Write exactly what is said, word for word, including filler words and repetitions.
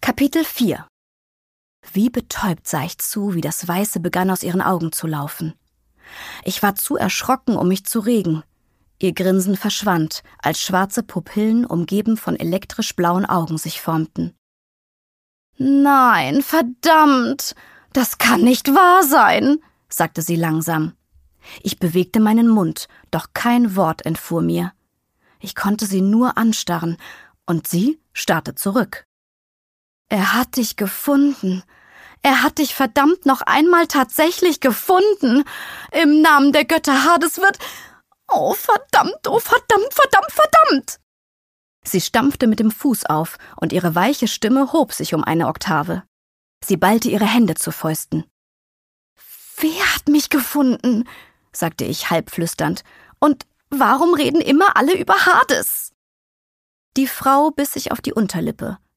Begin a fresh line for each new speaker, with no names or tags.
Kapitel vier. Wie betäubt sah ich zu, wie das Weiße begann aus ihren Augen zu laufen. Ich war zu erschrocken, um mich zu regen. Ihr Grinsen verschwand, als schwarze Pupillen, umgeben von elektrisch blauen Augen, sich formten. »Nein, verdammt! Das kann nicht wahr sein«, sagte sie langsam. Ich bewegte meinen Mund, doch kein Wort entfuhr mir. Ich konnte sie nur anstarren, und sie starrte zurück. »Er hat dich gefunden. Er hat dich verdammt noch einmal tatsächlich gefunden. Im Namen der Götter Hades wird... Oh, verdammt, oh, verdammt, verdammt, verdammt!« Sie stampfte mit dem Fuß auf, und ihre weiche Stimme hob sich um eine Oktave. Sie ballte ihre Hände zu Fäusten. »Wer hat mich gefunden?«, sagte ich halbflüsternd. »Und warum reden immer alle über Hades?« Die Frau biss sich auf die Unterlippe,